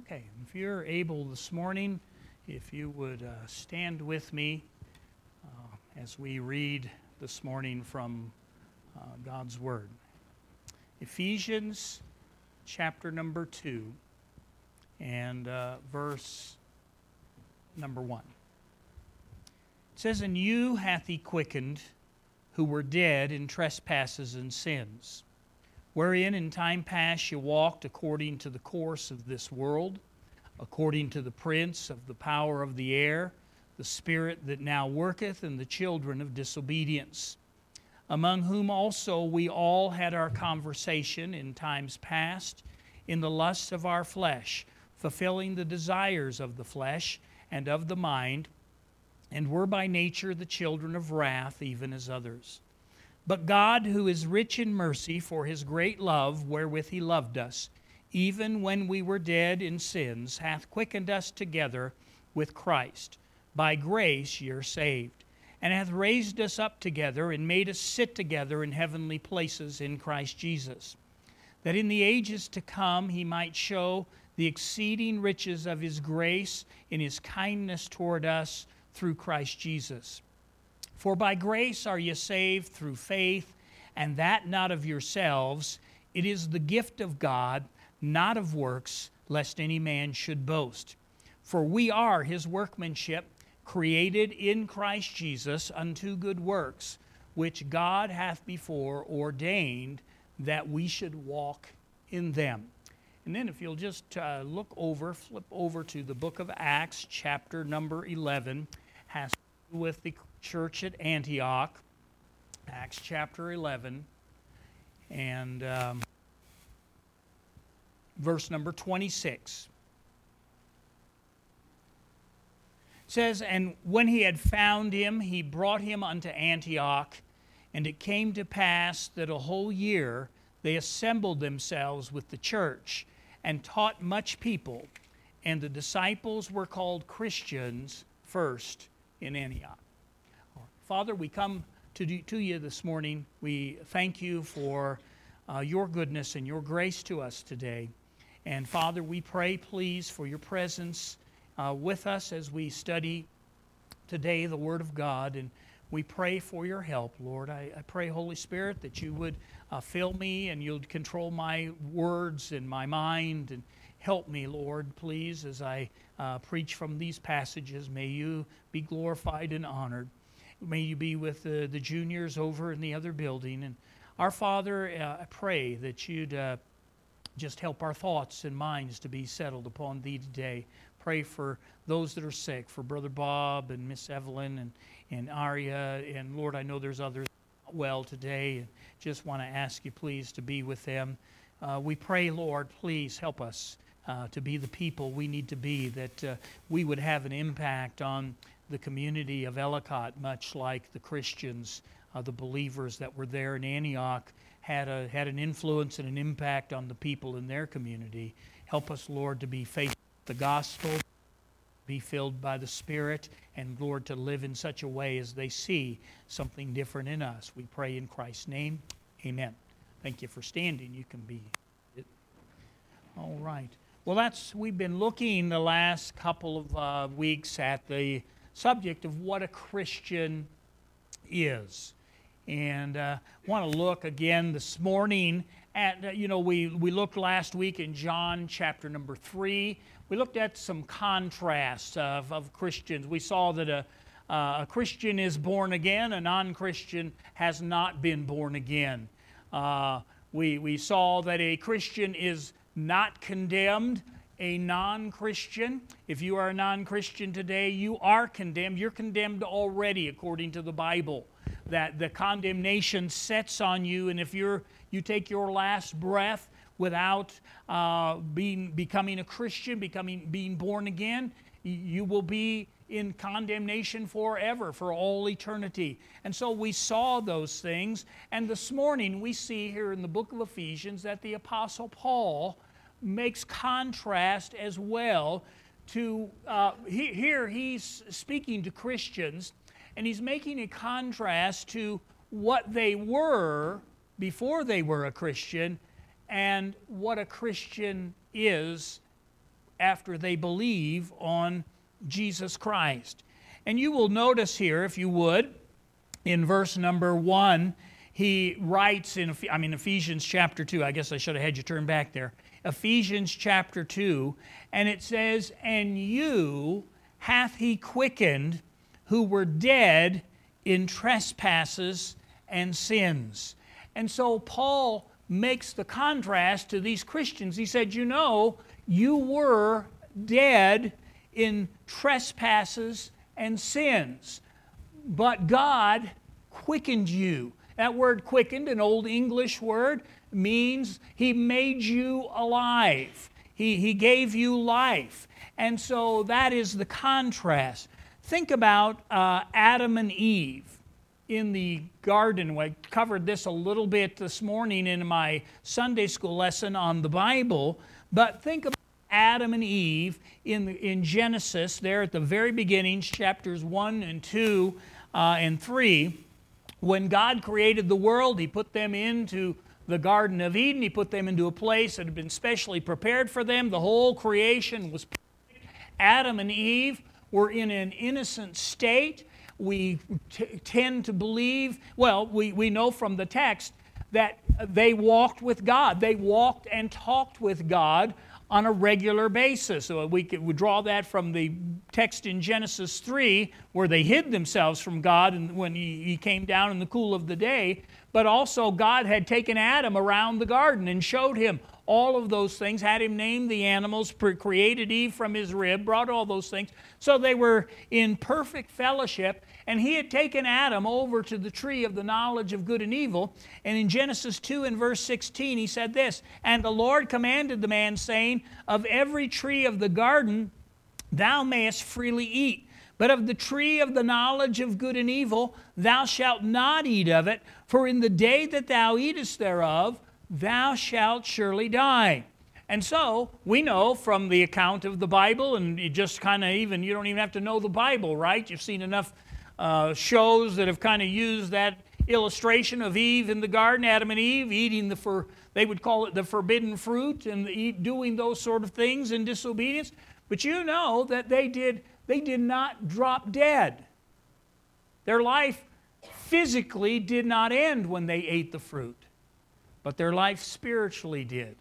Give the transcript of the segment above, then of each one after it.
Okay, if you're able this morning, if you would stand with me as we read this morning from God's Word. Ephesians chapter number 2 and verse number 1. It says, "And you hath he quickened, who were dead in trespasses and sins, wherein in time past you walked according to the course of this world, according to the prince of the power of the air, the spirit that now worketh in the children of disobedience, among whom also we all had our conversation in times past, in the lusts of our flesh, fulfilling the desires of the flesh and of the mind, and were by nature the children of wrath, even as others. But God, who is rich in mercy, for his great love wherewith he loved us, even when we were dead in sins, hath quickened us together with Christ. By grace ye are saved, and hath raised us up together, and made us sit together in heavenly places in Christ Jesus, that in the ages to come he might show the exceeding riches of his grace in his kindness toward us through Christ Jesus. For by grace are ye saved through faith, and that not of yourselves. It is the gift of God, not of works, lest any man should boast. For we are his workmanship, created in Christ Jesus unto good works, which God hath before ordained that we should walk in them." And then if you'll just flip over to the book of Acts, chapter number 11, has to do with the church at Antioch, Acts chapter 11, and verse number 26. It says, "And when he had found him, he brought him unto Antioch, and it came to pass that a whole year they assembled themselves with the church, and taught much people, and the disciples were called Christians first in Antioch." Father, we come to you this morning. We thank you for your goodness and your grace to us today. And Father, we pray, please, for your presence with us as we study today the Word of God. And we pray for your help, Lord. I pray, Holy Spirit, that you would fill me and you'd control my words and my mind. And help me, Lord, please, as I preach from these passages. May you be glorified and honored. May you be with the juniors over in the other building. And our Father, I pray that you'd just help our thoughts and minds to be settled upon thee today. Pray for those that are sick, for Brother Bob and Miss Evelyn and Arya. And Lord, I know there's others well today. And just want to ask you, please, to be with them. We pray, Lord, please help us to be the people we need to be, that we would have an impact on the community of Ellicott, much like the Christians, the believers that were there in Antioch, had an influence and an impact on the people in their community. Help us, Lord, to be faithful to the gospel, be filled by the Spirit, and, Lord, to live in such a way as they see something different in us. We pray in Christ's name. Amen. Thank you for standing. You can be. All right. Well, we've been looking the last couple of weeks at the subject of what a Christian is. And want to look again this morning at, we looked last week in John chapter number 3. We looked at some contrasts of Christians. We saw that a Christian is born again, a non-Christian has not been born again. We saw that a Christian is not condemned. A non-Christian, if you are a non-Christian today, you are condemned. You're condemned already according to the Bible. That the condemnation sets on you, and if you take your last breath without becoming a Christian, being born again, you will be in condemnation forever, for all eternity. And so we saw those things, and this morning we see here in the book of Ephesians that the Apostle Paul makes contrast as well to, here he's speaking to Christians, and he's making a contrast to what they were before they were a Christian and what a Christian is after they believe on Jesus Christ. And you will notice here, if you would, in verse number 1, he writes in Ephesians chapter 2. I guess I should have had you turn back there. Ephesians chapter 2, and it says, "And you hath he quickened who were dead in trespasses and sins." And so Paul makes the contrast to these Christians. He said, you know, you were dead in trespasses and sins, but God quickened you. That word quickened, an old English word, means He made you alive. He gave you life. And so that is the contrast. Think about Adam and Eve in the garden. I covered this a little bit this morning in my Sunday school lesson on the Bible, but think about Adam and Eve in Genesis, there at the very beginning, chapters 1 and 2 and 3. When God created the world, He put them into the Garden of Eden. He put them into a place that had been specially prepared for them. The whole creation was perfect. Adam and Eve were in an innocent state. We tend to believe, well, we know from the text that they walked with God. They walked and talked with God on a regular basis. So we draw that from the text in Genesis 3, where they hid themselves from God and when he came down in the cool of the day. But also God had taken Adam around the garden and showed him all of those things, had him name the animals, created Eve from his rib, brought all those things. So they were in perfect fellowship, and he had taken Adam over to the tree of the knowledge of good and evil. And in Genesis 2 and verse 16, he said this, "And the Lord commanded the man, saying, Of every tree of the garden thou mayest freely eat, but of the tree of the knowledge of good and evil thou shalt not eat of it, for in the day that thou eatest thereof thou shalt surely die." And so we know from the account of the Bible, and you just kind of you don't even have to know the Bible, right? You've seen enough shows that have kind of used that illustration of Eve in the garden, Adam and Eve eating they would call it the forbidden fruit, and doing those sort of things in disobedience. But you know that they did not drop dead. Their life physically did not end when they ate the fruit, but their life spiritually did.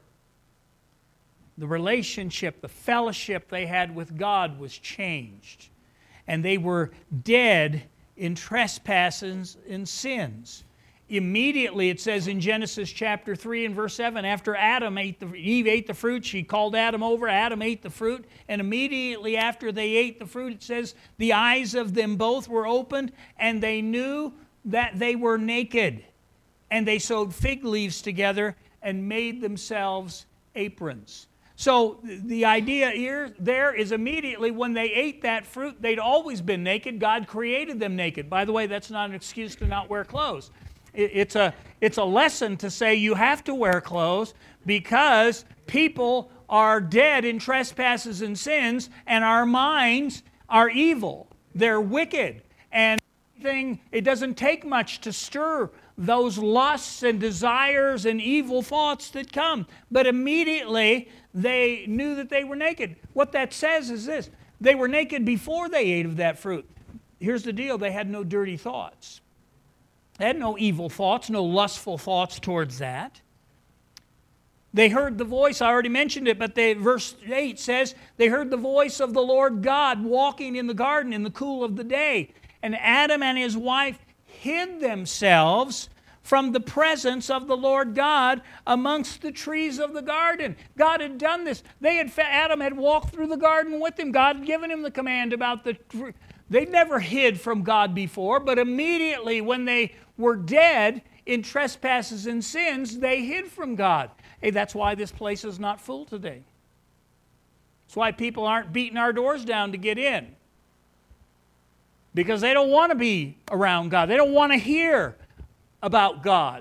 The relationship, the fellowship they had with God was changed, and they were dead in trespasses and sins. Immediately, it says in Genesis chapter 3 and verse 7, after Eve ate the fruit, she called Adam over, Adam ate the fruit, and immediately after they ate the fruit, it says, the eyes of them both were opened, and they knew that they were naked. And they sewed fig leaves together and made themselves aprons. So the idea there is immediately when they ate that fruit, they'd always been naked. God created them naked. By the way, that's not an excuse to not wear clothes. It's a lesson to say you have to wear clothes because people are dead in trespasses and sins, and our minds are evil. They're wicked. And it doesn't take much to stir those lusts and desires and evil thoughts that come. But immediately they knew that they were naked. What that says is this: they were naked before they ate of that fruit. Here's the deal: they had no dirty thoughts. They had no evil thoughts, no lustful thoughts towards that. They heard the voice, I already mentioned it, but verse 8 says, they heard the voice of the Lord God walking in the garden in the cool of the day. And Adam and his wife hid themselves from the presence of the Lord God amongst the trees of the garden. God had done this. Adam had walked through the garden with him. God had given him the command about the tree. They'd never hid from God before, but immediately when they were dead in trespasses and sins, they hid from God. Hey, that's why this place is not full today. That's why people aren't beating our doors down to get in. Because they don't want to be around God. They don't want to hear about God.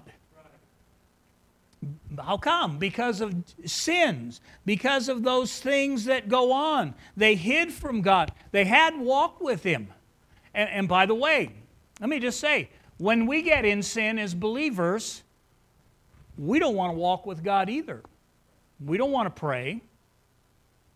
How come? Because of sins, because of those things that go on. They hid from God. They had walked with Him. And by the way, let me just say, when we get in sin as believers, we don't want to walk with God either. We don't want to pray.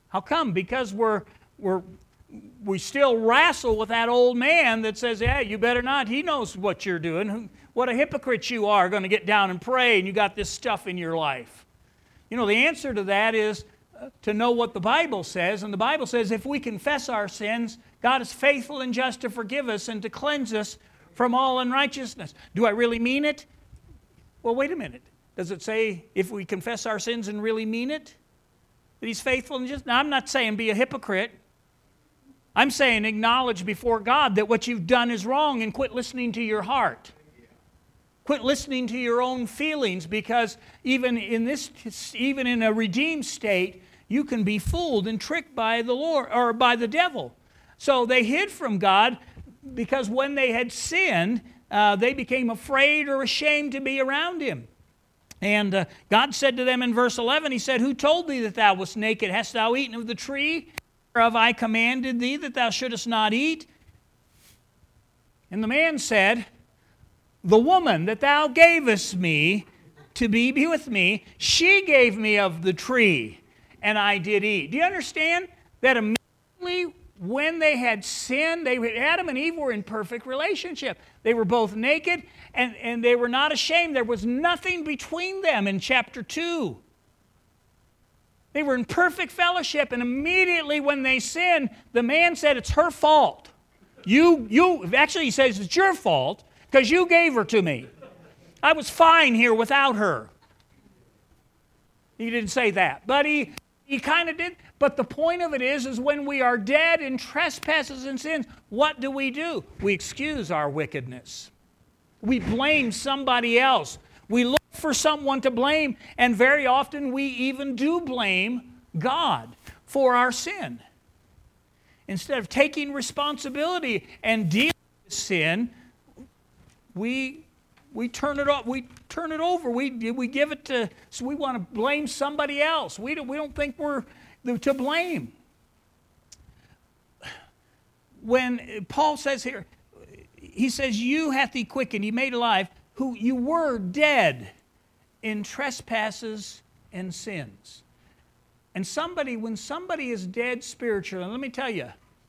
How come? Because we still wrestle with that old man that says, "Yeah, you better not. He knows what you're doing. What a hypocrite you are, going to get down and pray, and you got this stuff in your life." You know, the answer to that is to know what the Bible says. And the Bible says if we confess our sins, God is faithful and just to forgive us and to cleanse us from all unrighteousness. Do I really mean it? Well, wait a minute. Does it say if we confess our sins and really mean it, that He's faithful and just? Now, I'm not saying be a hypocrite. I'm saying acknowledge before God that what you've done is wrong and quit listening to your heart. Quit listening to your own feelings, because even in a redeemed state, you can be fooled and tricked by the Lord or by the devil. So they hid from God because when they had sinned, they became afraid or ashamed to be around Him. And God said to them in verse 11, He said, "Who told thee that thou wast naked? Hast thou eaten of the tree whereof I commanded thee that thou shouldest not eat?" And the man said, "The woman that thou gavest me to be with me, she gave me of the tree, and I did eat." Do you understand that immediately when they had sinned, Adam and Eve were in perfect relationship. They were both naked, and they were not ashamed. There was nothing between them in chapter 2. They were in perfect fellowship, and immediately when they sinned, the man said, "It's her fault. Actually, he says, it's your fault, because you gave her to me. I was fine here without her." He didn't say that, but he kind of did. But the point of it is when we are dead in trespasses and sins, what do? We excuse our wickedness. We blame somebody else. We look for someone to blame, and very often we even do blame God for our sin. Instead of taking responsibility and dealing with sin, we turn it off. We turn it over. We give it to. So we want to blame somebody else. We don't think we're to blame. When Paul says here, he says, "You hath He quickened, He made alive, who you were dead in trespasses and sins." And when somebody is dead spiritually, and let me tell you,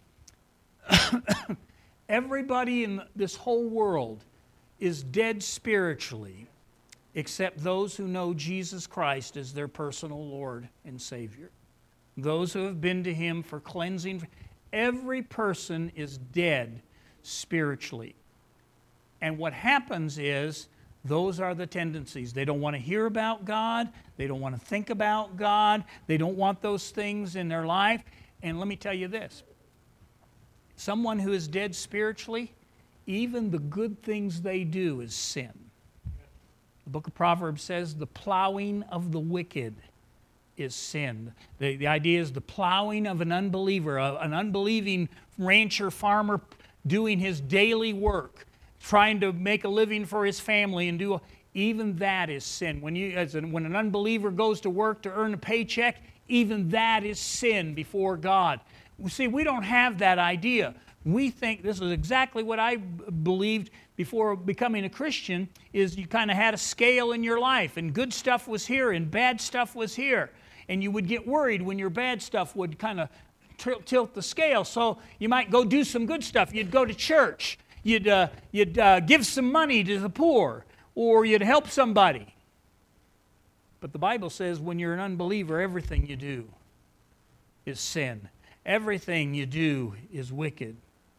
everybody in this whole world is dead spiritually except those who know Jesus Christ as their personal Lord and Savior. Those who have been to Him for cleansing. Every person is dead spiritually. And what happens is, those are the tendencies. They don't want to hear about God. They don't want to think about God. They don't want those things in their life. And let me tell you this. Someone who is dead spiritually, even the good things they do is sin. The book of Proverbs says the plowing of the wicked is sin. The idea is the plowing of an unbeliever, an unbelieving rancher, farmer doing his daily work, trying to make a living for his family, and even that is sin. When an unbeliever goes to work to earn a paycheck, even that is sin before God. See, we don't have that idea. We think, this is exactly what I believed before becoming a Christian, is you kind of had a scale in your life, and good stuff was here and bad stuff was here. And you would get worried when your bad stuff would kind of tilt the scale. So you might go do some good stuff. You'd go to church. You'd give some money to the poor, or you'd help somebody. But the Bible says when you're an unbeliever, everything you do is sin. Everything you do is wicked.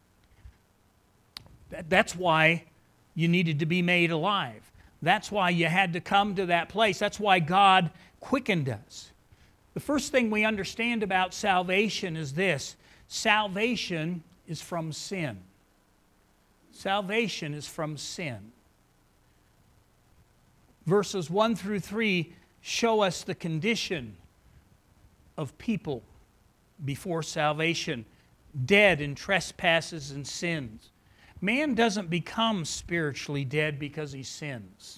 That's why you needed to be made alive. That's why you had to come to that place. That's why God quickened us. The first thing we understand about salvation is this: salvation is from sin. Salvation is from sin. Verses 1 through 3 show us the condition of people before salvation, dead in trespasses and sins. Man doesn't become spiritually dead because he sins.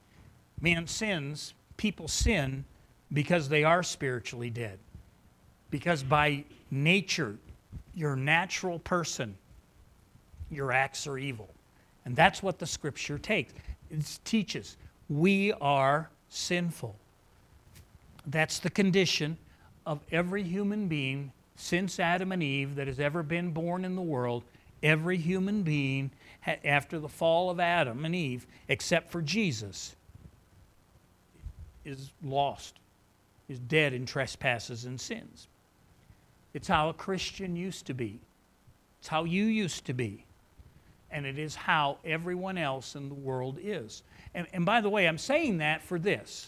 People sin because they are spiritually dead. Because by nature, your natural person, your acts are evil. And that's what the Scripture teaches. We are sinful. That's the condition of every human being since Adam and Eve that has ever been born in the world, every human being after the fall of Adam and Eve, except for Jesus, is lost, is dead in trespasses and sins. It's how a Christian used to be. It's how you used to be. And it is how everyone else in the world is. And by the way, I'm saying that for this.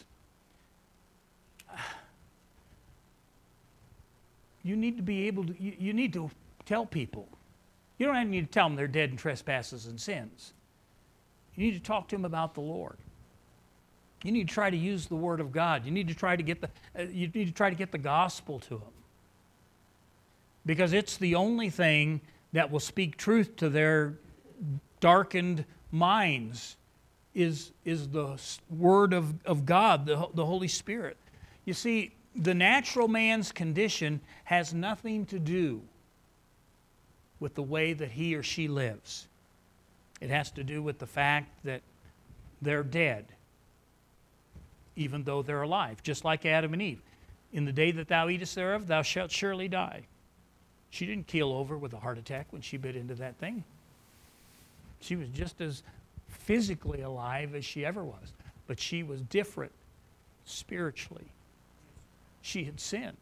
You need to be able to, you need to tell people. You don't need to tell them they're dead in trespasses and sins. You need to talk to them about the Lord. You need to try to use the Word of God. You need to try to get the gospel to them. Because it's the only thing that will speak truth to their darkened minds is the Word of God, the Holy Spirit. You see, the natural man's condition has nothing to do with the way that he or she lives. It has to do with the fact that they're dead, even though they're alive, just like Adam and Eve. In the day that thou eatest thereof, thou shalt surely die. She didn't keel over with a heart attack when she bit into that thing. She was just as physically alive as she ever was, but she was different spiritually. She had sinned.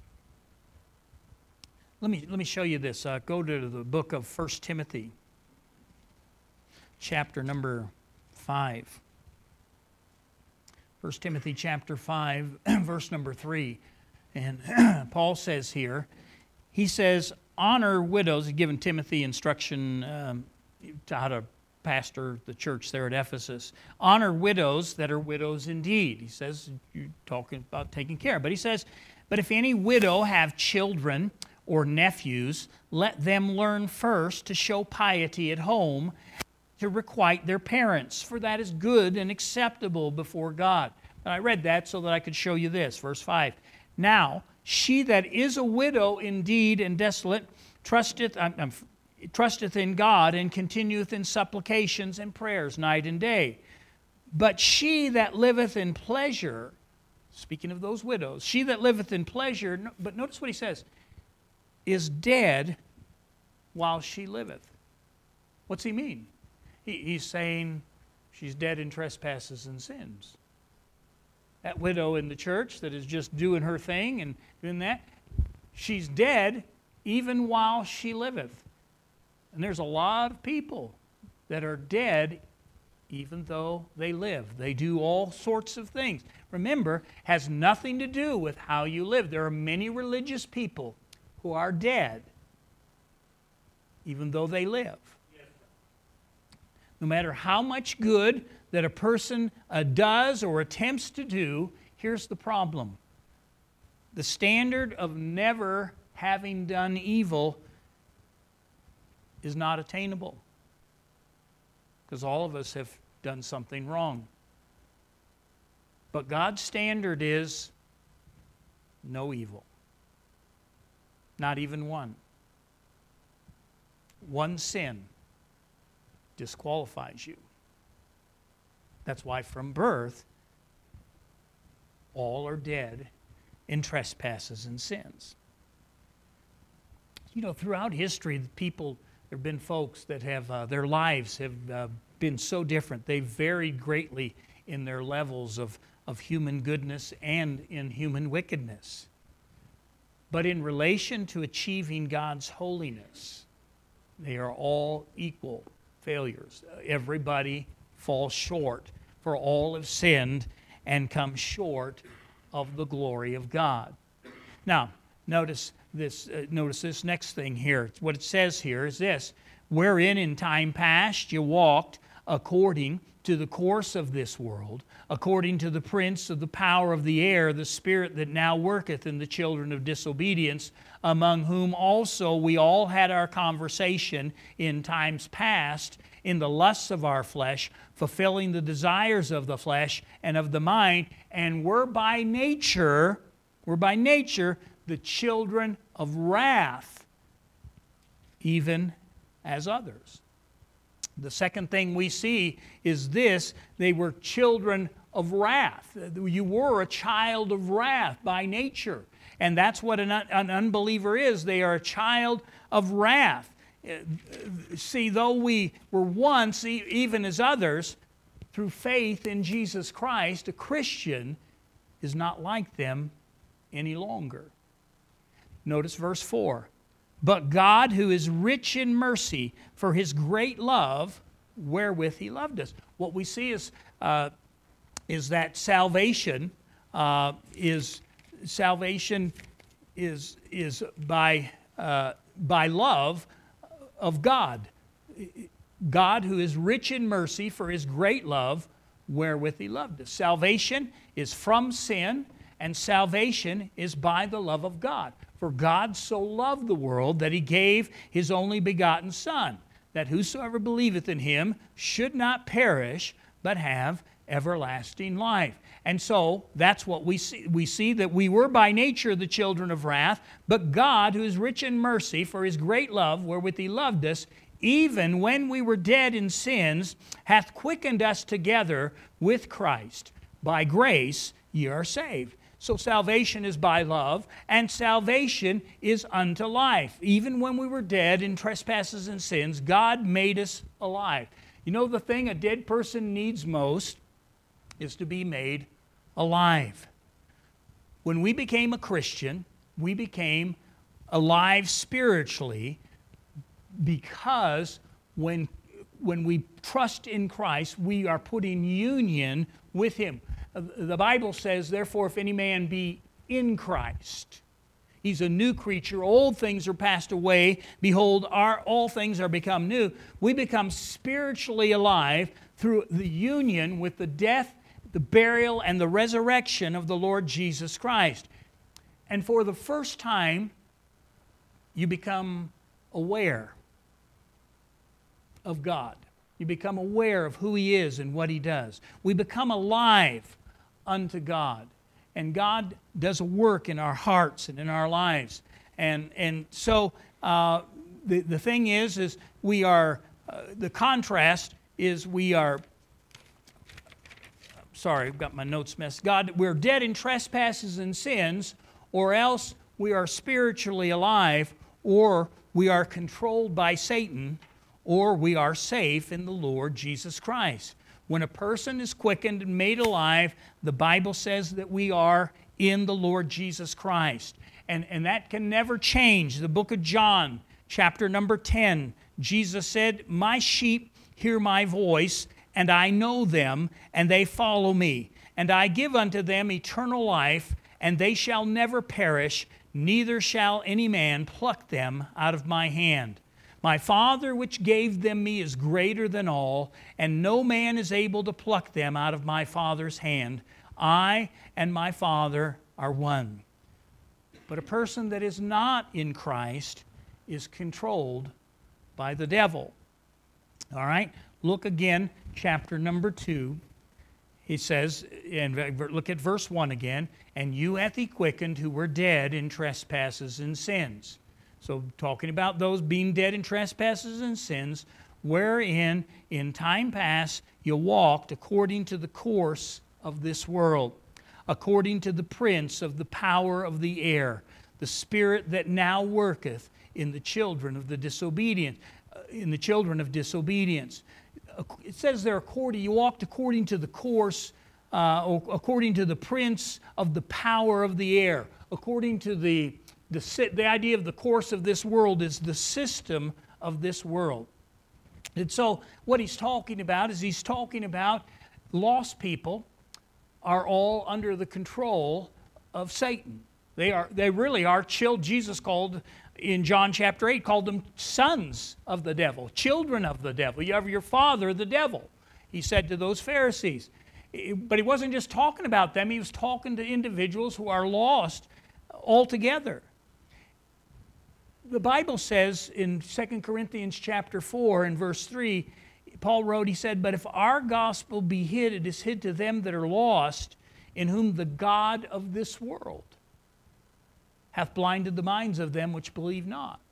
Let me show you this. Go to the book of 1 Timothy, chapter number 5. 1 Timothy chapter 5, verse number 3. And Paul says here, he says, honor widows. He's given Timothy instruction to how to pastor the church there at Ephesus. Honor widows that are widows indeed. He says, you're talking about taking care. But he says, but if any widow have children or nephews, let them learn first to show piety at home, to requite their parents, for that is good and acceptable before God. And I read that so that I could show you this. Verse 5. Now, she that is a widow indeed and desolate trusteth in God and continueth in supplications and prayers night and day. But she that liveth in pleasure, speaking of those widows, she that liveth in pleasure, but notice what he says, is dead while she liveth. What's he mean? He's saying she's dead in trespasses and sins. That widow in the church that is just doing her thing and doing that, she's dead even while she liveth. And there's a lot of people that are dead even though they live. They do all sorts of things. Remember, has nothing to do with how you live. There are many religious people who are dead even though they live. No matter how much good that a person does or attempts to do, here's the problem. The standard of never having done evil is not attainable, because all of us have done something wrong. But God's standard is no evil. Not even one. One sin disqualifies you. That's why from birth, all are dead in trespasses and sins. You know, throughout history, there have been folks that have, their lives have been so different. They varied greatly in their levels of human goodness and in human wickedness. But in relation to achieving God's holiness, they are all equal failures. Everybody falls short, for all have sinned and come short of the glory of God. Now, notice this next thing here. What it says here is this: wherein in time past you walked according to the course of this world, according to the prince of the power of the air, the spirit that now worketh in the children of disobedience, among whom also we all had our conversation in times past, in the lusts of our flesh, fulfilling the desires of the flesh and of the mind, and were by nature the children of wrath, even as others. The second thing we see is this: they were children of wrath. You were a child of wrath by nature. And that's what an unbeliever is. They are a child of wrath. See, though we were once, even as others, through faith in Jesus Christ, a Christian is not like them any longer. Notice verse 4. But God, who is rich in mercy, for his great love, wherewith he loved us. What we see is that salvation is by love of God. God, who is rich in mercy, for his great love, wherewith he loved us. Salvation is from sin, and salvation is by the love of God. For God so loved the world that he gave his only begotten Son, that whosoever believeth in him should not perish, but have everlasting life. And so that's what we see. We see that we were by nature the children of wrath, but God, who is rich in mercy, for his great love wherewith he loved us, even when we were dead in sins, hath quickened us together with Christ. By grace ye are saved. So salvation is by love, and salvation is unto life. Even when we were dead in trespasses and sins, God made us alive. You know, the thing a dead person needs most is to be made alive. When we became a Christian, we became alive spiritually, because when we trust in Christ, we are put in union with him. The Bible says, therefore, if any man be in Christ, he's a new creature. Old things are passed away. Behold, all things are become new. We become spiritually alive through the union with the death, the burial, and the resurrection of the Lord Jesus Christ. And for the first time, you become aware of God. You become aware of who he is and what he does. We become alive unto God. And God does a work in our hearts and in our lives. And so the thing is we are, the contrast is we are, sorry, I've got my notes messed. God, we're dead in trespasses and sins, or else we are spiritually alive, or we are controlled by Satan, or we are safe in the Lord Jesus Christ. When a person is quickened and made alive, the Bible says that we are in the Lord Jesus Christ. And that can never change. The book of John, chapter number 10, Jesus said, my sheep hear my voice, and I know them, and they follow me. And I give unto them eternal life, and they shall never perish, neither shall any man pluck them out of my hand. My Father which gave them me is greater than all, and no man is able to pluck them out of my Father's hand. I and my Father are one. But a person that is not in Christ is controlled by the devil. All right? Look again, chapter number 2. He says, and look at verse 1 again, and you hath he quickened who were dead in trespasses and sins. So talking about those being dead in trespasses and sins, wherein in time past you walked according to the course of this world, according to the prince of the power of the air, the spirit that now worketh in the children of the disobedient, It says there, you walked according to the course, according to the prince of the power of the air, according to the idea of the course of this world is the system of this world. And so what he's talking about is he's talking about lost people are all under the control of Satan. They really are children. Jesus called, in John chapter 8, called them sons of the devil, children of the devil. You have your father, the devil, he said to those Pharisees. But he wasn't just talking about them. He was talking to individuals who are lost altogether. The Bible says in 2 Corinthians chapter 4 and verse 3, Paul wrote, he said, but if our gospel be hid, it is hid to them that are lost, in whom the God of this world hath blinded the minds of them which believe not.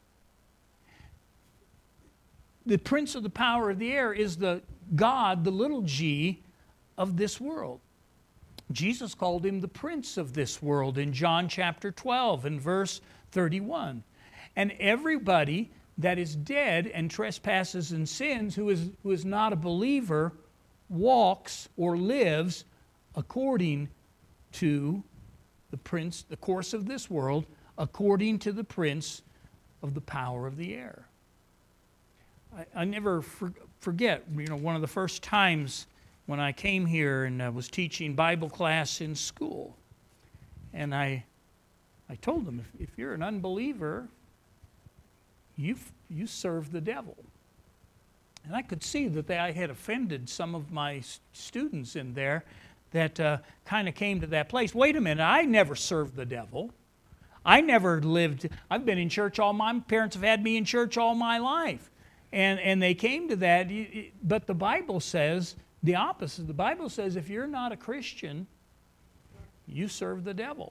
The prince of the power of the air is the God, the little g, of this world. Jesus called him the prince of this world in John chapter 12 and verse 31. And everybody that is dead and trespasses and sins, who is not a believer, walks or lives according to the course of this world, according to the prince of the power of the air. I never forget, one of the first times when I came here and I was teaching Bible class in school. And I told them, if you're an unbeliever, you serve the devil. And I could see that I had offended some of my students in there that kind of came to that place. Wait a minute, I never served the devil. I never lived, I've been in church my parents have had me in church all my life. And they came to that, but the Bible says the opposite. The Bible says if you're not a Christian, you serve the devil.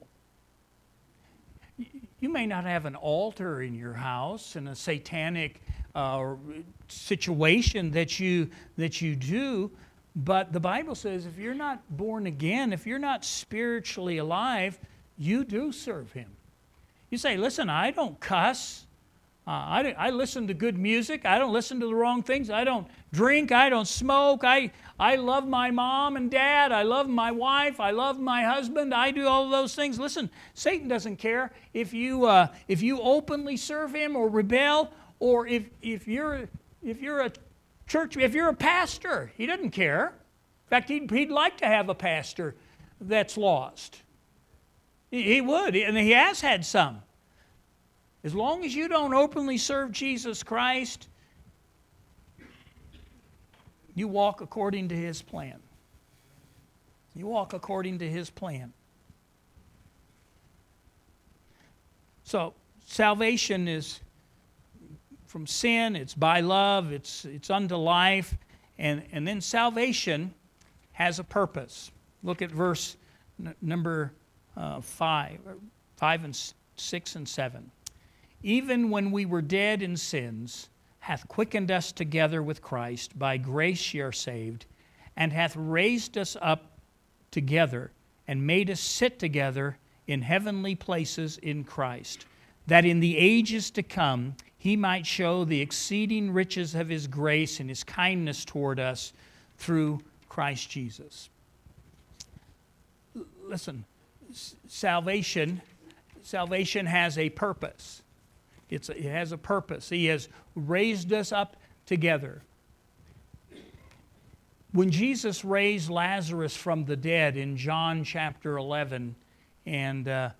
You may not have an altar in your house and a satanic situation that you do, but the Bible says if you're not born again, if you're not spiritually alive, you do serve Him. You say, listen, I don't cuss. I listen to good music. I don't listen to the wrong things. I don't drink. I don't smoke. I love my mom and dad. I love my wife. I love my husband. I do all of those things. Listen, Satan doesn't care if you openly serve him or rebel, or if you're a pastor. He doesn't care. In fact, he'd like to have a pastor that's lost. He would, and he has had some. As long as you don't openly serve Jesus Christ, you walk according to His plan. You walk according to His plan. So, salvation is from sin, it's by love, it's unto life, and then salvation has a purpose. Look at verse number 5 and 6 and 7. Even when we were dead in sins, hath quickened us together with Christ. By grace ye are saved, and hath raised us up together, and made us sit together in heavenly places in Christ, that in the ages to come He might show the exceeding riches of His grace and His kindness toward us through Christ Jesus. Listen, salvation has a purpose. It has a purpose. He has raised us up together. When Jesus raised Lazarus from the dead in John chapter 11, and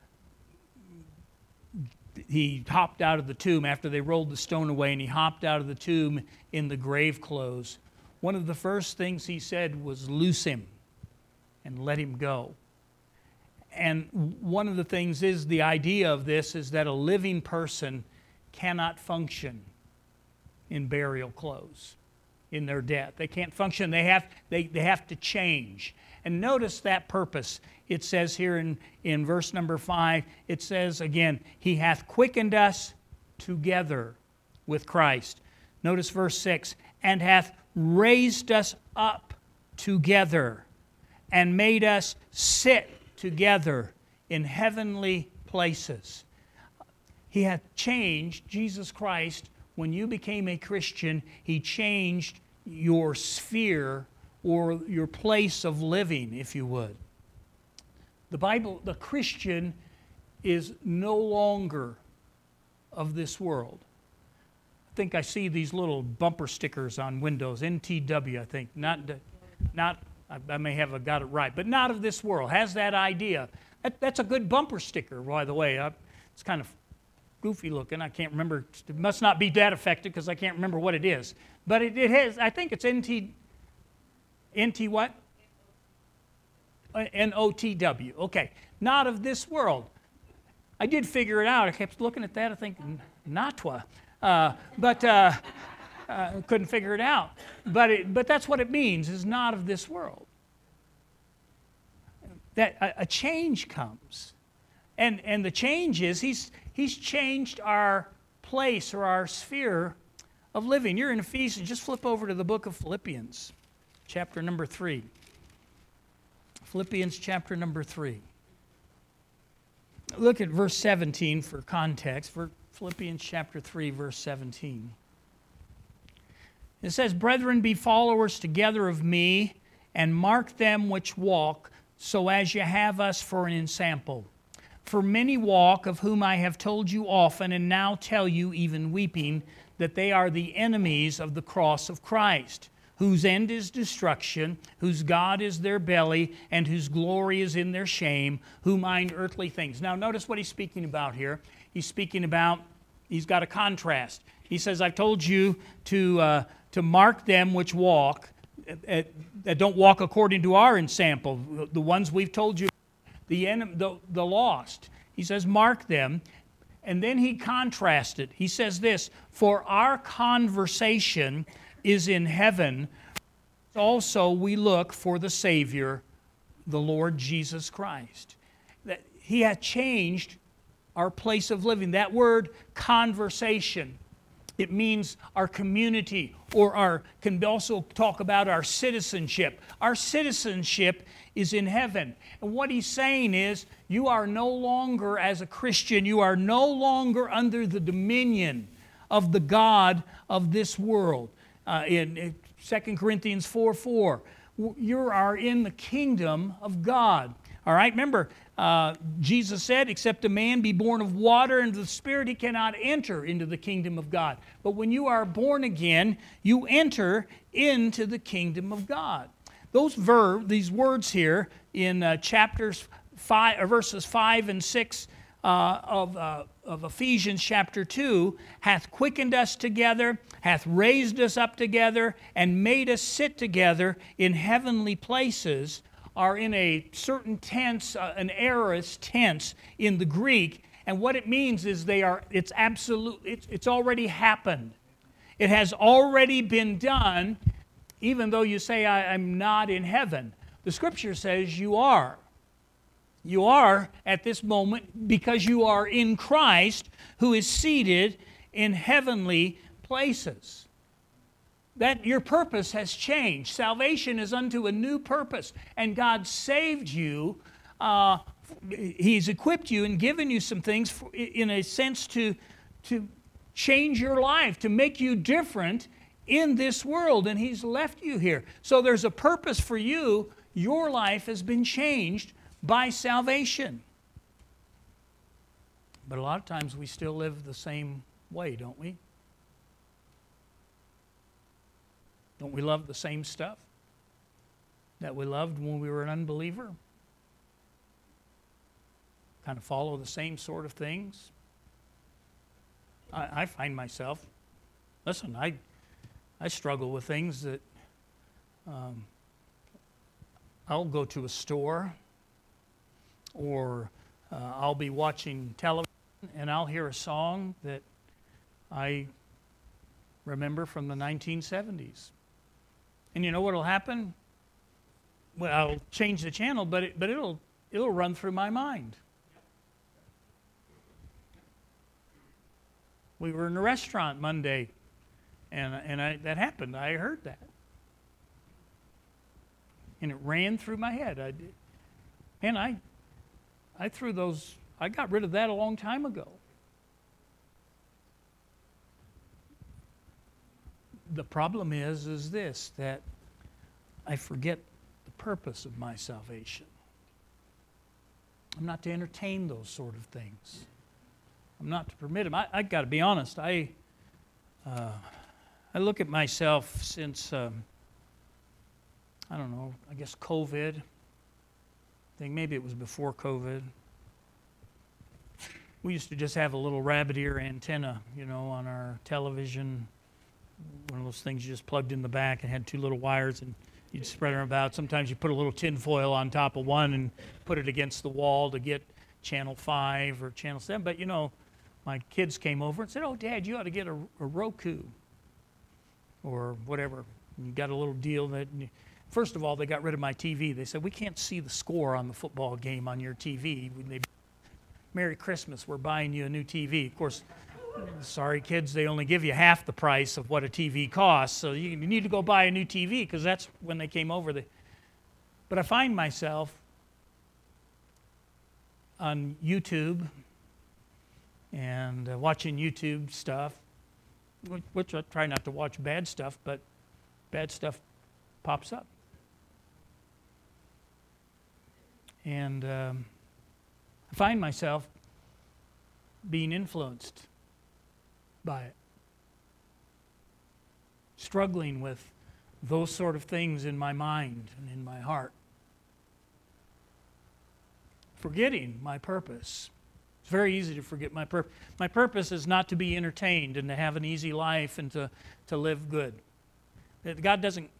he hopped out of the tomb after they rolled the stone away, and he hopped out of the tomb in the grave clothes, one of the first things He said was, "Loose him and let him go." And one of the things is, the idea of this is that a living person cannot function in burial clothes, in their death. They can't function. They have to change. And notice that purpose. It says here in verse number 5, it says again, He hath quickened us together with Christ. Notice verse 6, and hath raised us up together and made us sit together in heavenly places. He hath changed, Jesus Christ, when you became a Christian, He changed your sphere or your place of living, if you would. The Christian is no longer of this world. I think I see these little bumper stickers on windows, NTW, I think. I may have got it right, but not of this world. Has that idea. That's a good bumper sticker, by the way. It's kind of goofy looking. I can't remember. It must not be that effective because I can't remember what it is. But it has, I think it's NT what? NOTW. Okay. Not of this world. I did figure it out. I kept looking at that. I think Natwa. But couldn't figure it out. But that's what it means, is not of this world. That a change comes. And the change is He's changed our place or our sphere of living. You're in Ephesians. Just flip over to the book of Philippians, chapter number 3. Philippians chapter number 3. Look at verse 17 for context. Philippians chapter 3, verse 17. It says, "Brethren, be followers together of me, and mark them which walk, so as ye have us for an ensample. For many walk, of whom I have told you often, and now tell you, even weeping, that they are the enemies of the cross of Christ, whose end is destruction, whose God is their belly, and whose glory is in their shame, who mind earthly things." Now notice what he's speaking about here. He's got a contrast. He says, I've told you to mark them which walk, that don't walk according to our ensample, the ones we've told you, the lost. He says, mark them. And then he contrasts it. He says this, "For our conversation is in heaven, also we look for the Savior, the Lord Jesus Christ." That he hath changed our place of living. That word conversation, it means our community, or can also talk about our citizenship. Our citizenship is in heaven. And what he's saying is, you are no longer, as a Christian, you are no longer under the dominion of the god of this world. In 2 Corinthians 4:4, you are in the kingdom of God. All right, remember, Jesus said, "Except a man be born of water and of the Spirit, he cannot enter into the kingdom of God." But when you are born again, you enter into the kingdom of God. These words here in verses 5 and 6 of Ephesians chapter 2, "hath quickened us together, hath raised us up together, and made us sit together in heavenly places," are in a certain tense, an aorist tense in the Greek. And what it means is it's absolute, it's already happened. It has already been done, even though you say, I'm not in heaven. The Scripture says you are. You are at this moment because you are in Christ, who is seated in heavenly places. That your purpose has changed. Salvation is unto a new purpose. And God saved you. He's equipped you and given you some things in a sense to change your life, to make you different in this world. And He's left you here. So there's a purpose for you. Your life has been changed by salvation. But a lot of times we still live the same way, don't we? Don't we love the same stuff that we loved when we were an unbeliever? Kind of follow the same sort of things? I find myself, listen, I struggle with things that I'll go to a store, or I'll be watching television and I'll hear a song that I remember from the 1970s. And you know what will happen? Well, I'll change the channel, but it'll run through my mind. We were in a restaurant Monday, and that happened. I heard that. And it ran through my head. I threw those, I got rid of that a long time ago. The problem is this, that I forget the purpose of my salvation. I'm not to entertain those sort of things. I'm not to permit them. I got to be honest. I look at myself since, I don't know, I guess COVID. I think maybe it was before COVID. We used to just have a little rabbit ear antenna, on our television. One of those things you just plugged in the back and had two little wires, and you'd spread them about. Sometimes you put a little tin foil on top of one and put it against the wall to get channel 5 or channel 7. But my kids came over and said, "Oh, Dad, you ought to get a Roku or whatever." And you got a little deal that, first of all, they got rid of my TV. They said, "We can't see the score on the football game on your TV." Merry Christmas, we're buying you a new TV. Of course, sorry kids, they only give you half the price of what a TV costs, so you need to go buy a new TV, because that's when they came over. But I find myself on YouTube and watching YouTube stuff, which I try not to watch bad stuff, but bad stuff pops up. And I find myself being influenced by it, struggling with those sort of things in my mind and in my heart, forgetting my purpose. It's very easy to forget my purpose. My purpose is not to be entertained and to have an easy life and to live good. God doesn't,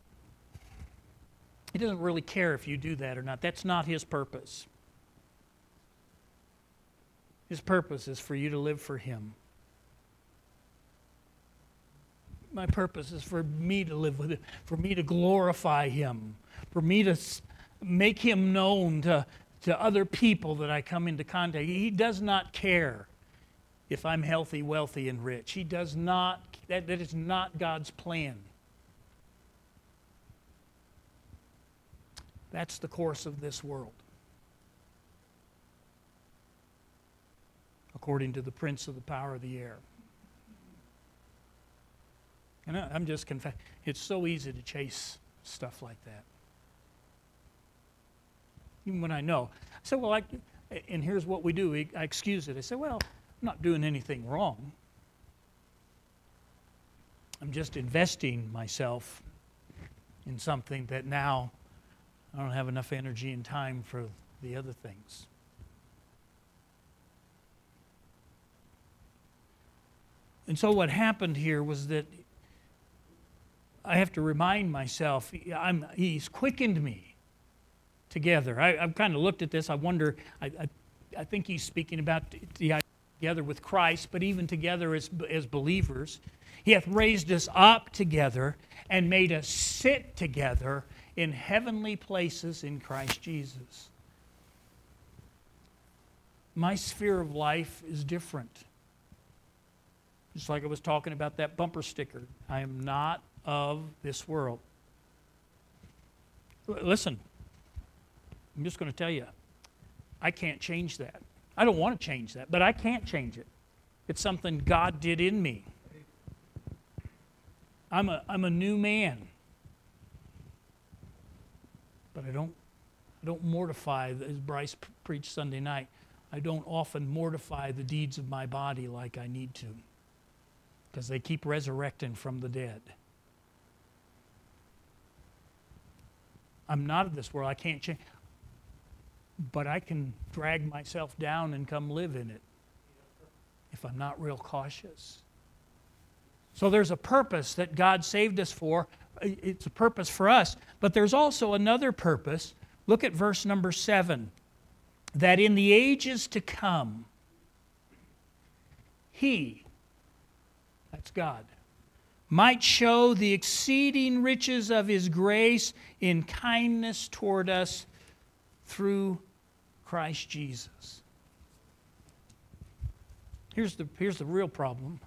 He doesn't really care if you do that or not. That's not His purpose. His purpose is for you to live for Him. My purpose is for me to live with Him, for me to glorify Him, for me to make Him known to other people that I come into contact. He does not care if I'm healthy, wealthy, and rich. He does not, that is not God's plan. That's the course of this world, according to the prince of the power of the air. And I'm just confessing, it's so easy to chase stuff like that. Even when I know. I say, well, and here's what we do. I excuse it. I say, well, I'm not doing anything wrong. I'm just investing myself in something that now I don't have enough energy and time for the other things. And so what happened here was that I have to remind myself, He's quickened me together. I've kind of looked at this. I wonder, I think He's speaking about the idea together with Christ, but even together as believers. He hath raised us up together and made us sit together in heavenly places in Christ Jesus. My sphere of life is different. Just like I was talking about that bumper sticker. I am not of this world. Listen, I'm just going to tell you, I can't change that. I don't want to change that, but I can't change it. It's something God did in me. I'm a new man. But I don't mortify, as Bryce preached Sunday night, I don't often mortify the deeds of my body like I need to, because they keep resurrecting from the dead. I'm not of this world. I can't change. But I can drag myself down and come live in it if I'm not real cautious. So there's a purpose that God saved us for. It's a purpose for us. But there's also another purpose. Look at verse number 7. That in the ages to come, He, that's God, might show the exceeding riches of His grace in kindness toward us through Christ Jesus. Here's the real problem.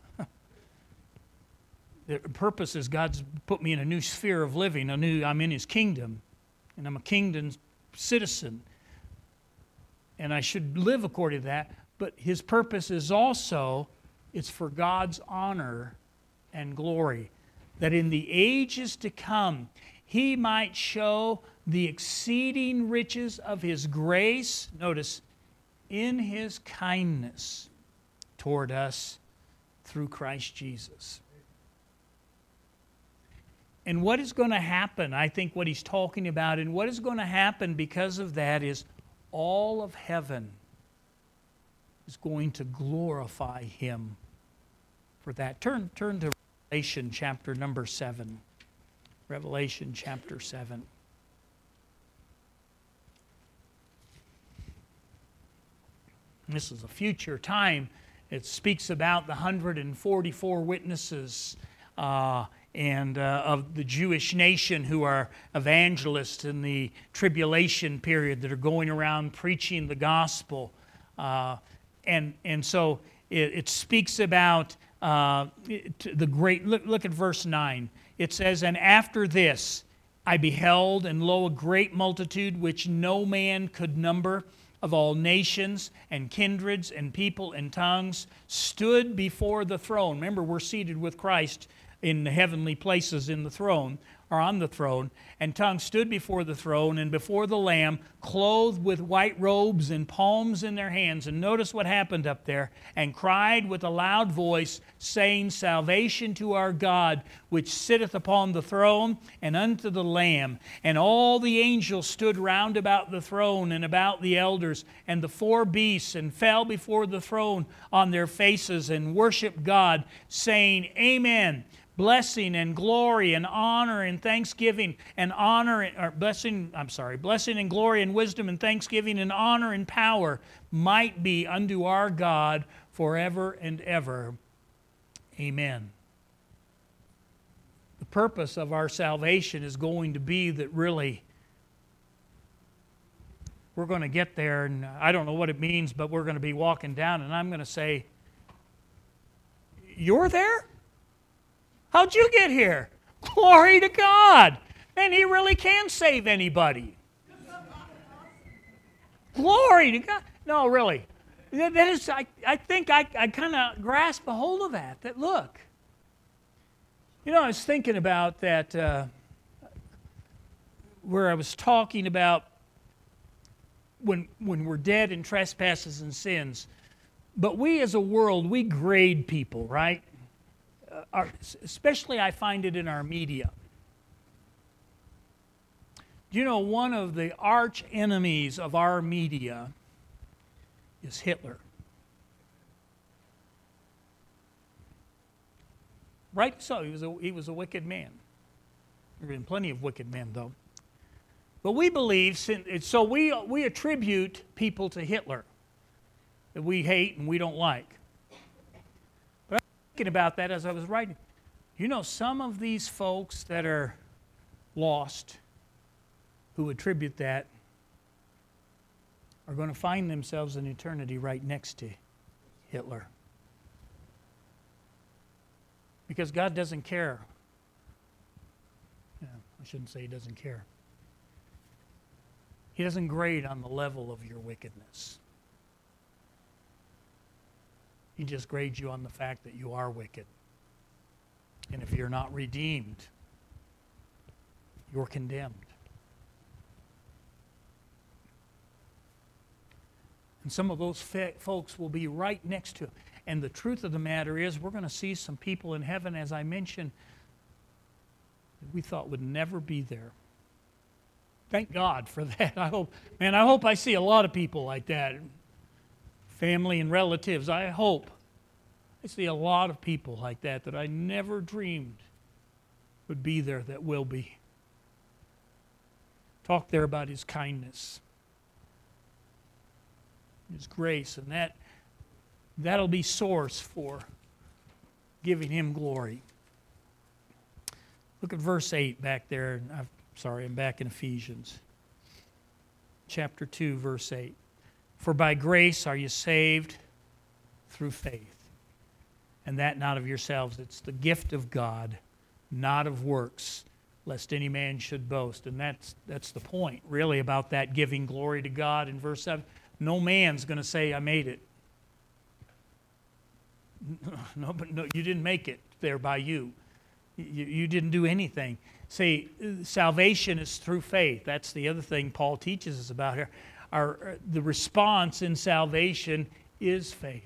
The purpose is God's put me in a new sphere of living. I'm in His kingdom, and I'm a kingdom citizen, and I should live according to that. But His purpose is also, it's for God's honor and glory, that in the ages to come He might show the exceeding riches of His grace, notice, in His kindness toward us through Christ Jesus. And what is going to happen, I think what he's talking about, and what is going to happen because of that is all of heaven is going to glorify Him for that. Turn to Revelation chapter number 7. Revelation chapter 7. This is a future time. It speaks about the 144 witnesses and of the Jewish nation who are evangelists in the tribulation period that are going around preaching the gospel. And so it speaks about the great, look at verse 9. It says, and after this, I beheld, and lo, a great multitude which no man could number, of all nations and kindreds and people and tongues, stood before the throne. Remember, we're seated with Christ in the heavenly places in the throne, or on the throne, and tongues stood before the throne and before the Lamb, clothed with white robes and palms in their hands. And notice what happened up there. And cried with a loud voice, saying, Salvation to our God, which sitteth upon the throne, and unto the Lamb. And all the angels stood round about the throne and about the elders and the four beasts, and fell before the throne on their faces, and worshiped God, saying, Amen. Blessing and glory and honor and thanksgiving and blessing and glory and wisdom and thanksgiving and honor and power might be unto our God forever and ever. Amen. The purpose of our salvation is going to be that really we're going to get there, and I don't know what it means, but we're going to be walking down, and I'm going to say, you're there? How'd you get here? Glory to God. And He really can save anybody. Glory to God. No, really. That is, I think I kind of grasp a hold of that. That look. You know, I was thinking about that where I was talking about when we're dead in trespasses and sins. But we as a world, we grade people, right? Especially I find it in our media. Do you know one of the arch enemies of our media is Hitler? Right? So he was a wicked man. There have been plenty of wicked men, though. But we believe, so we attribute people to Hitler that we hate and we don't like. Thinking about that as I was writing. You know, some of these folks that are lost who attribute that are going to find themselves in eternity right next to Hitler. Because God doesn't care. Yeah, I shouldn't say He doesn't care. He doesn't grade on the level of your wickedness. He just grades you on the fact that you are wicked. And if you're not redeemed, you're condemned. And some of those folks will be right next to him. And the truth of the matter is, we're going to see some people in heaven, as I mentioned, that we thought would never be there. Thank God for that. I hope I see a lot of people like that. Family and relatives, I hope. I see a lot of people like that I never dreamed would be there that will be. Talk there about His kindness, His grace, and that'll be source for giving Him glory. Look at verse 8 back there. I'm back in Ephesians. Chapter 2, verse 8. For by grace are you saved through faith, and that not of yourselves. It's the gift of God, not of works, lest any man should boast. And that's the point, really, about that giving glory to God in verse 7. No man's going to say, I made it. No, you didn't make it there by you. You didn't do anything. See, salvation is through faith. That's the other thing Paul teaches us about here. The response in salvation is faith.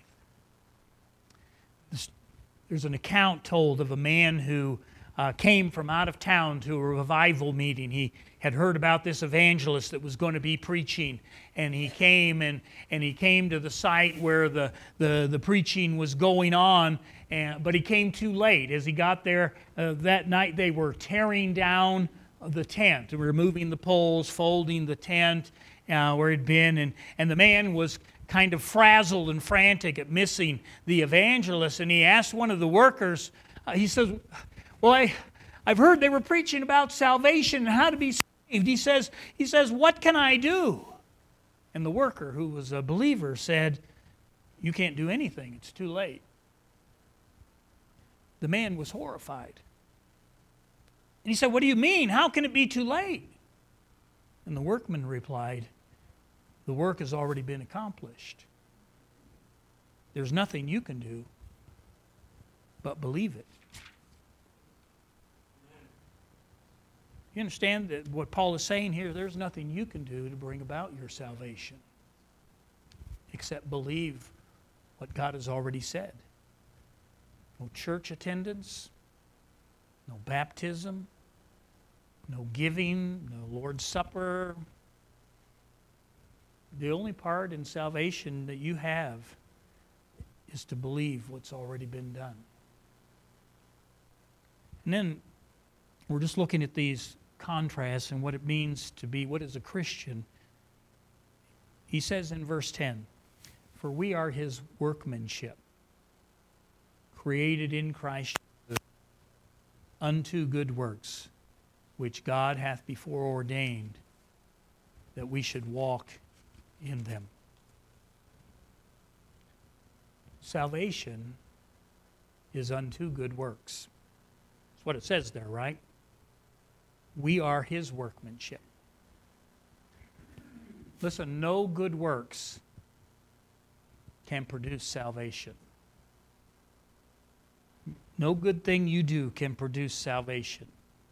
There's an account told of a man who came from out of town to a revival meeting. He had heard about this evangelist that was going to be preaching, and he came to the site where the preaching was going on, but he came too late. As he got there that night, they were tearing down the tent, removing the poles, folding the tent where it had been, and the man was kind of frazzled and frantic at missing the evangelist, and he asked one of the workers, he says, well, I've heard they were preaching about salvation and how to be saved. He says, what can I do? And the worker, who was a believer, said, you can't do anything. It's too late. The man was horrified. And he said, what do you mean? How can it be too late? And the workman replied, the work has already been accomplished. There's nothing you can do but believe it. You understand that what Paul is saying here? There's nothing you can do to bring about your salvation except believe what God has already said. No church attendance, no baptism, no giving, no Lord's Supper. The only part in salvation that you have is to believe what's already been done. And then we're just looking at these contrasts and what it means to be, what is a Christian. He says in verse 10, for we are his workmanship, created in Christ Jesus unto good works, which God hath before ordained that we should walk in them. Salvation is unto good works. That's what it says there, right? We are his workmanship. Listen, no good works can produce salvation. No good thing you do can produce salvation.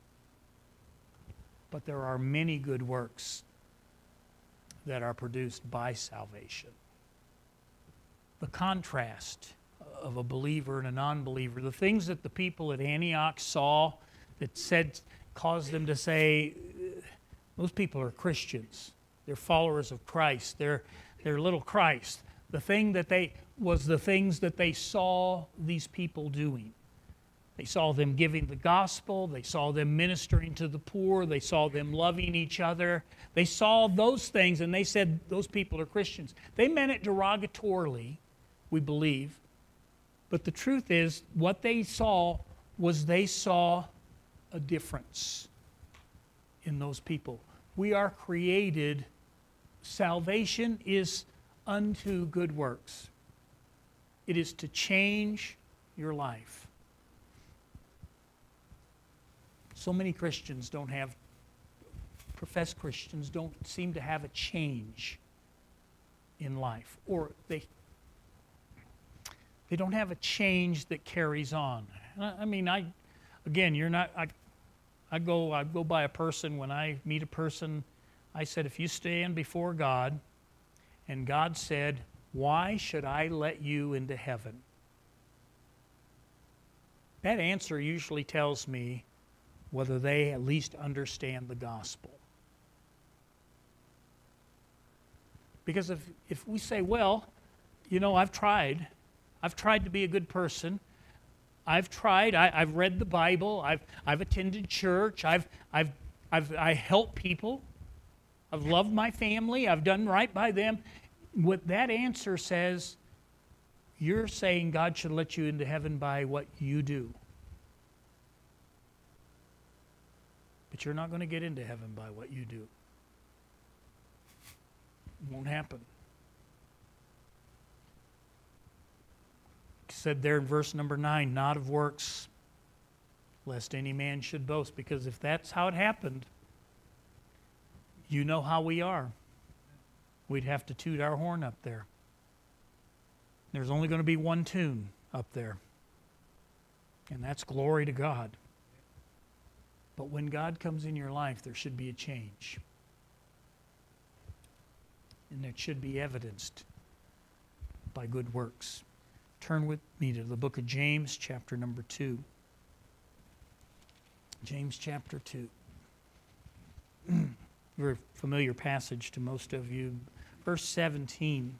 But there are many good works that are produced by salvation. The contrast of a believer and a non-believer, the things that the people at Antioch saw that caused them to say, those people are Christians. They're followers of Christ. They're little Christ. The things that they saw these people doing. They saw them giving the gospel. They saw them ministering to the poor. They saw them loving each other. They saw those things and they said, those people are Christians. They meant it derogatorily, we believe. But the truth is, what they saw a difference in those people. We are created, salvation is unto good works. It is to change your life. So many Christians professed Christians don't seem to have a change in life. Or they don't have a change that carries on. I mean, I go by a person, when I meet a person, I said, if you stand before God, and God said, why should I let you into heaven? That answer usually tells me whether they at least understand the gospel. Because if we say, well, I've tried to be a good person. I've tried. I've read the Bible. I've attended church. I help people. I've loved my family. I've done right by them. What that answer says, you're saying God should let you into heaven by what you do. But you're not going to get into heaven by what you do. It won't happen. It said there in verse number 9, not of works, lest any man should boast. Because if that's how it happened, you know how we are. We'd have to toot our horn up there. There's only going to be one tune up there. And that's glory to God. But when God comes in your life, there should be a change. And it should be evidenced by good works. Turn with me to the book of James, chapter number 2. James chapter 2. Very familiar passage to most of you. Verse 17.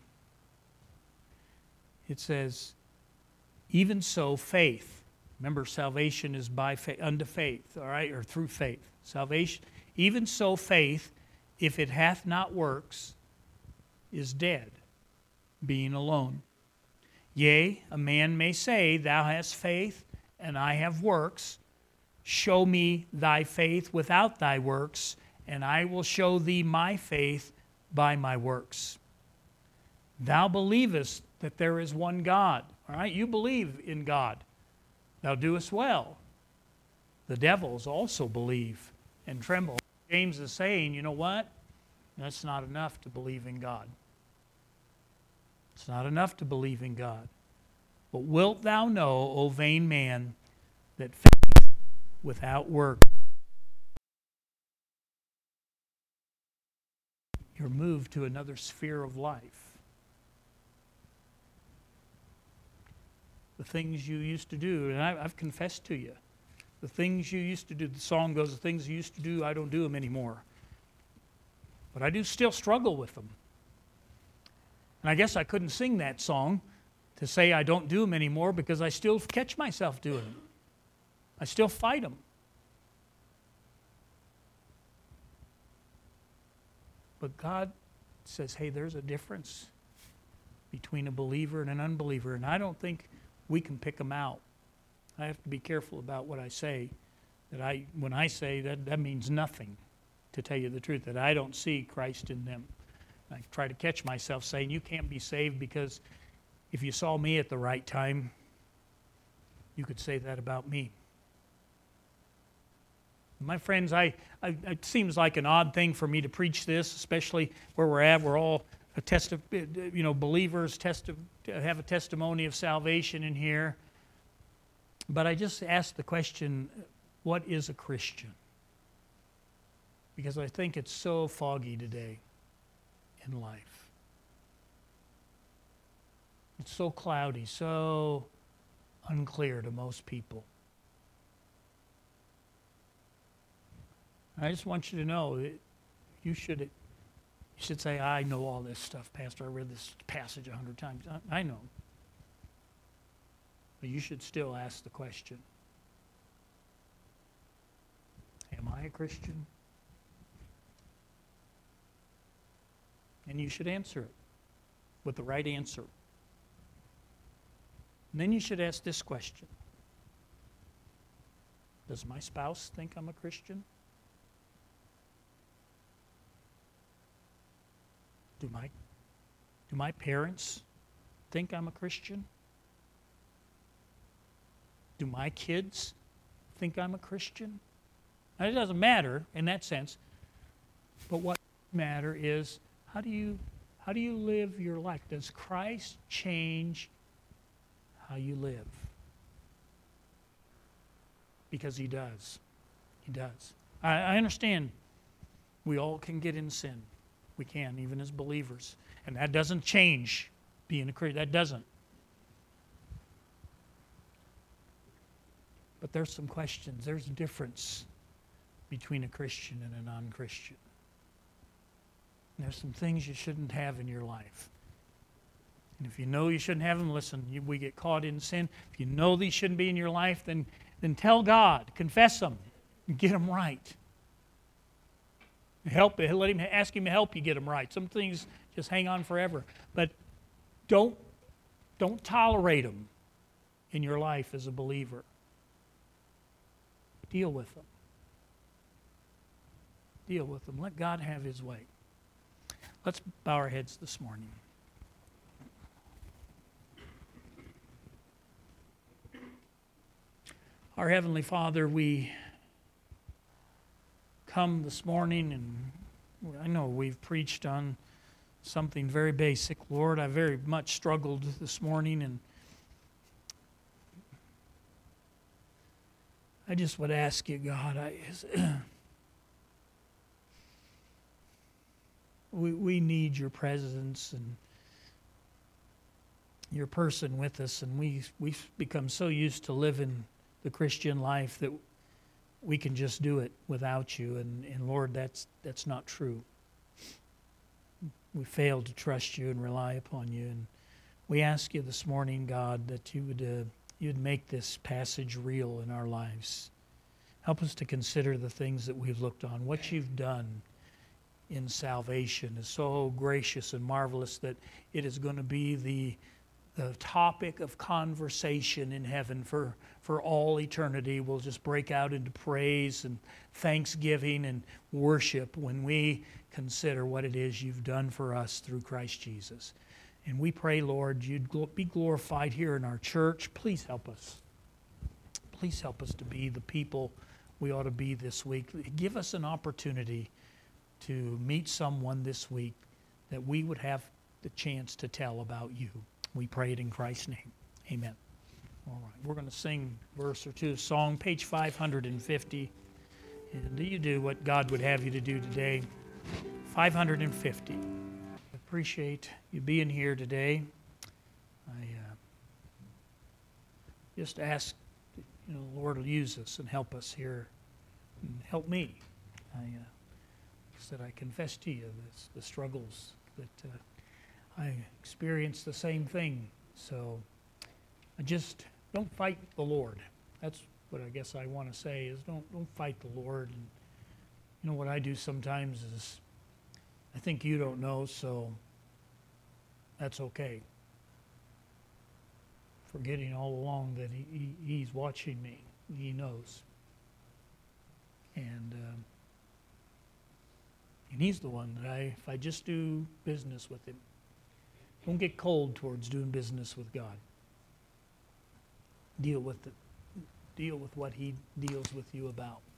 It says, even so faith. Remember, salvation is by faith, unto faith, all right, or through faith. Salvation, even so faith, if it hath not works, is dead, being alone. Yea, a man may say, thou hast faith, and I have works. Show me thy faith without thy works, and I will show thee my faith by my works. Thou believest that there is one God. All right, you believe in God. Thou doest well. the devils also believe and tremble. James is saying, you know what? That's not enough to believe in God. It's not enough to believe in God. But wilt thou know, O vain man, that faith without work, you're moved to another sphere of life. The things you used to do, and I've confessed to you, the things you used to do, the song goes, the things you used to do, I don't do them anymore. But I do still struggle with them. And I guess I couldn't sing that song to say I don't do them anymore because I still catch myself doing them. I still fight them. But God says, hey, there's a difference between a believer and an unbeliever. And I don't think we can pick them out. I have to be careful about what I say. When I say that means nothing, to tell you the truth, that I don't see Christ in them. I try to catch myself saying, you can't be saved because if you saw me at the right time, you could say that about me. My friends, it seems like an odd thing for me to preach this, especially where we're at. We're all believers, have a testimony of salvation in here. But I just ask the question, what is a Christian? Because I think it's so foggy today in life. It's so cloudy, so unclear to most people. I just want you to know that you should say, I know all this stuff, Pastor. I read this passage 100 times. I know. But you should still ask the question, am I a Christian? And you should answer it with the right answer. And then you should ask this question. Does my spouse think I'm a Christian? Do my parents think I'm a Christian? Do my kids think I'm a Christian? Now, it doesn't matter in that sense, but what matters is how do you live your life? Does Christ change how you live? Because He does. He does. I understand we all can get in sin. We can, even as believers. And that doesn't change being a Christian. That doesn't. But there's some questions. There's a difference between a Christian and a non-Christian. There's some things you shouldn't have in your life. And if you know you shouldn't have them, listen, we get caught in sin. If you know these shouldn't be in your life, then tell God, confess them, and get them right. Ask Him to help you get them right. Some things just hang on forever. But don't tolerate them in your life as a believer. Deal with them. Deal with them. Let God have His way. Let's bow our heads this morning. Our Heavenly Father, we come this morning, and I know we've preached on something very basic. Lord, I very much struggled this morning, and I just would ask you, God, we need your presence and your person with us, and we've become so used to living the Christian life that we can just do it without you, and Lord, that's not true. We fail to trust you and rely upon you, and we ask you this morning, God, that you'd make this passage real in our lives. Help us to consider the things that we've looked on. What you've done in salvation is so gracious and marvelous that it is going to be the topic of conversation in heaven for all eternity. We'll just break out into praise and thanksgiving and worship when we consider what it is you've done for us through Christ Jesus. And we pray, Lord, you'd be glorified here in our church. Please help us. Please help us to be the people we ought to be this week. Give us an opportunity to meet someone this week that we would have the chance to tell about you. We pray it in Christ's name. Amen. All right, we're going to sing a verse or two of song, page 550. And do you do what God would have you to do today? 550. I appreciate you being here today. I just ask, the Lord will use us and help us here, and help me. I confess to you the struggles that I experience the same thing. So I just don't fight the Lord. That's what I guess I want to say is don't fight the Lord. And what I do sometimes is I think you don't know, so that's okay. Forgetting all along that he's watching me. He knows. And he's the one that if I just do business with him, don't get cold towards doing business with God. Deal with what he deals with you about.